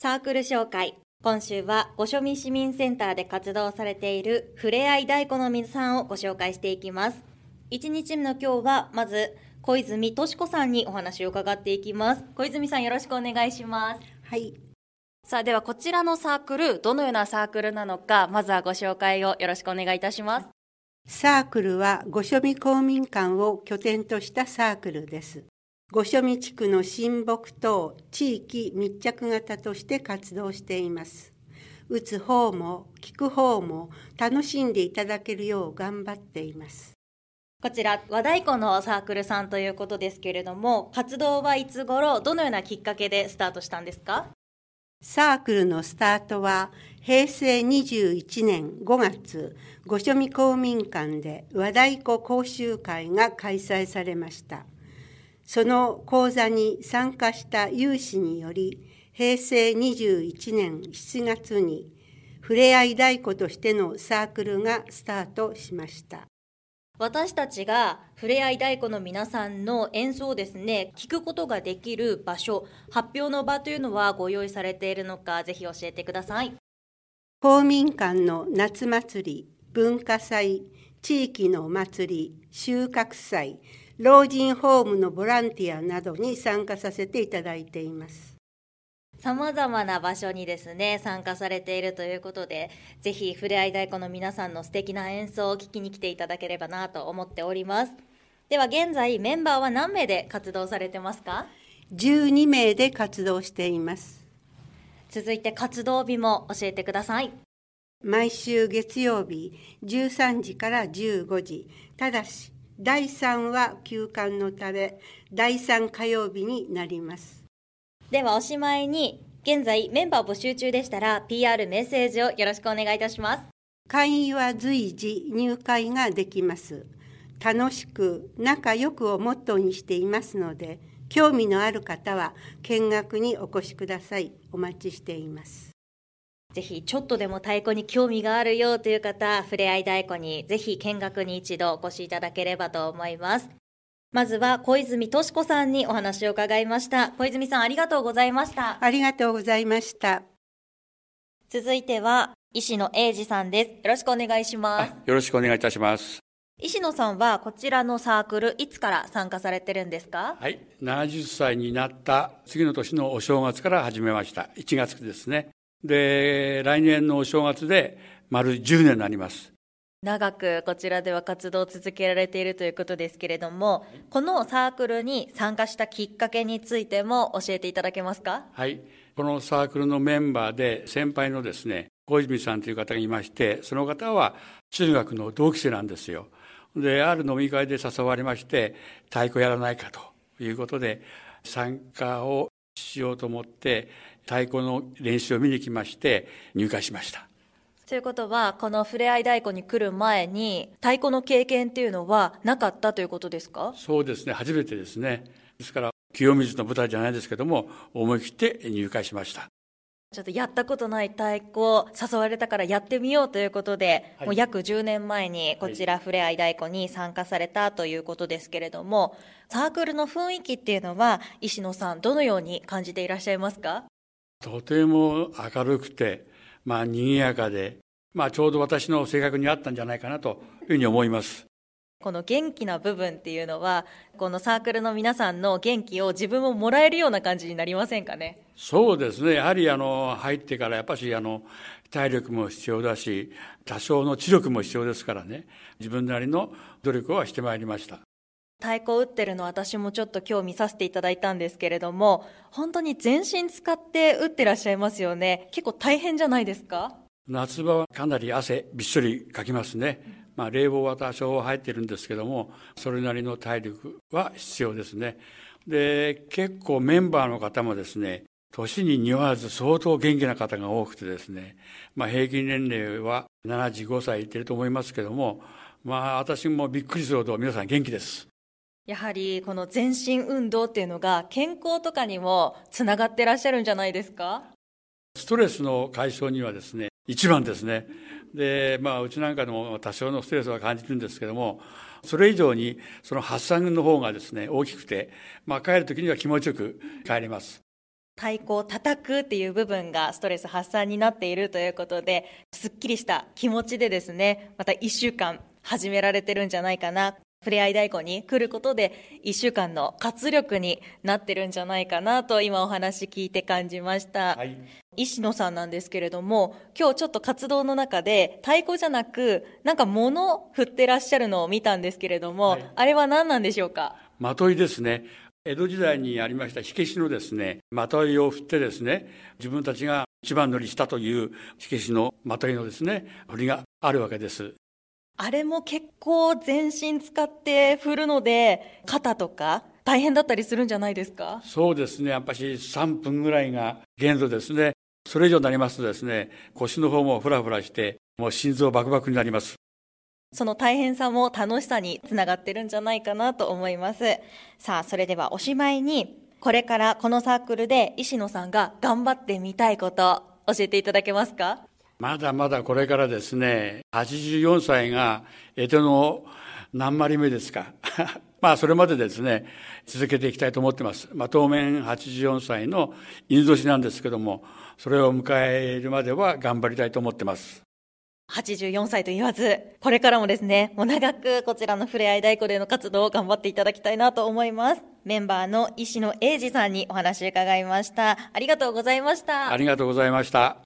サークル紹介。今週は御所見市民センターで活動されているふれあい太鼓の皆さんをご紹介していきます。1日目の今日はまず小泉敏子さんにお話を伺っていきます。小泉さん、よろしくお願いします。 はい。 さあ、ではこちらのサークル、どのようなサークルなのか、まずはご紹介をよろしくお願いいたします。 サークルは御所見公民館を拠点としたサークルです。御所見地区の親睦等地域密着型として活動しています。打つ方も聞く方も楽しんでいただけるよう頑張っています。 こちら和太鼓のサークルさんということですけれども、活動はいつ頃、どのようなきっかけでスタートしたんですか？ サークルのスタートは平成21年5月、御所見公民館で和太鼓講習会が開催されました。その講座に参加した有志により、平成21年7月にふれあい太鼓としてのサークルがスタートしました。 私たちがふれあい太鼓の皆さんの演奏をですね、聞くことができる場所、発表の場というのはご用意されているのか、ぜひ教えてください。 公民館の夏祭り、文化祭、地域のお祭り、収穫祭、老人ホームのボランティアなどに参加させていただいています。 さまざまな場所にですね、参加されているということで、ぜひふれあい太鼓の皆さんの素敵な演奏を聞きに来ていただければなと思っております。では現在メンバーは何名で活動されてますか ？12名で活動しています。 続いて活動日も教えてください。 毎週月曜日13時から15時、ただし第3は休館のため第3火曜日になります。 ではおしまいに、現在メンバー募集中でしたら PR メッセージをよろしくお願いいたします。 会員は随時入会ができます。楽しく仲良くをモットーにしていますので、興味のある方は見学にお越しください。お待ちしています。 ぜひちょっとでも太鼓に興味があるよという方、ふれあい太鼓にぜひ見学に一度お越しいただければと思います。まずは小泉敏子さんにお話を伺いました。小泉さん、ありがとうございました。 ありがとうございました。 続いては石野英二さんです。よろしくお願いします。 よろしくお願いいたします。 石野さんはこちらのサークル、いつから参加されてるんですか？ はい、70歳になった次の年のお正月から始めました。1月ですね。で、来年のお正月で丸10年になります。 長くこちらでは活動を続けられているということですけれども、このサークルに参加したきっかけについても教えていただけますか？ はい、このサークルのメンバーで先輩のですね、小泉さんという方がいまして、その方は中学の同期生なんですよ。で、ある飲み会で誘われまして、太鼓やらないかということで参加をしようと思って、太鼓の練習を見に来まして入会しました。 ということは、このふれあい太鼓に来る前に太鼓の経験っていうのはなかったということですか？ そうですね、初めてですね。ですから清水の舞台じゃないですけども、思い切って入会しました。 ちょっとやったことない太鼓を誘われたからやってみようということで、もう約10年前にこちらふれあい太鼓に参加されたということですけれども、サークルの雰囲気っていうのは石野さん、どのように感じていらっしゃいますか？ とても明るくて、賑やかで、ちょうど私の性格に合ったんじゃないかなというふうに思います。 この元気な部分っていうのは、このサークルの皆さんの元気を自分ももらえるような感じになりませんかね？ そうですね。やはり入ってからやっぱし体力も必要だし、多少の知力も必要ですからね、自分なりの努力はしてまいりました。 太鼓を打ってるの私もちょっと今日見させていただいたんですけれども、本当に全身使って打ってらっしゃいますよね。結構大変じゃないですか？ 夏場はかなり汗びっしょりかきますね。冷房は多少入ってるんですけども、それなりの体力は必要ですね。で、結構メンバーの方もですね、年に似合わず相当元気な方が多くてですね、平均年齢は75歳いってると思いますけども、私もびっくりするほど皆さん元気です。 やはりこの全身運動っていうのが健康とかにもつながってらっしゃるんじゃないですか？ ストレスの解消にはですね、一番ですね。で、うちなんかでも多少のストレスは感じるんですけども、それ以上にその発散の方がですね、大きくて、帰る時には気持ちよく帰れます。 太鼓を叩くっていう部分がストレス発散になっているということで、すっきりした気持ちでですね、また1週間始められてるんじゃないかな。ふれあい太鼓に来ることで1週間の活力になってるんじゃないかなと今お話聞いて感じました、はい、石野さんなんですけれども、今日ちょっと活動の中で太鼓じゃなくなんか物振ってらっしゃるのを見たんですけれども、はい、あれは何なんでしょうか？ まといですね。江戸時代にありました火消しのですね、まといを振ってですね、自分たちが一番乗りしたという火消しのまといのですね、振りがあるわけです。 あれも結構全身使って振るので、肩とか大変だったりするんじゃないですか？ そうですね。やっぱし3分ぐらいが限度ですね。それ以上になりますとですね、腰の方もフラフラして、もう心臓バクバクになります。 その大変さも楽しさにつながってるんじゃないかなと思います。さあ、それではおしまいに、これからこのサークルで石野さんが頑張ってみたいこと教えていただけますか？ まだまだこれからですね、84歳が江戸の何割目ですかそれまでですね、続けていきたいと思ってます。当面84歳の亥年なんですけども、それを迎えるまでは頑張りたいと思ってます。 84歳と言わず、これからもですね、もう長くこちらのふれあい太鼓での活動を頑張っていただきたいなと思います。メンバーの石野英二さんにお話を伺いました。ありがとうございました。 ありがとうございました。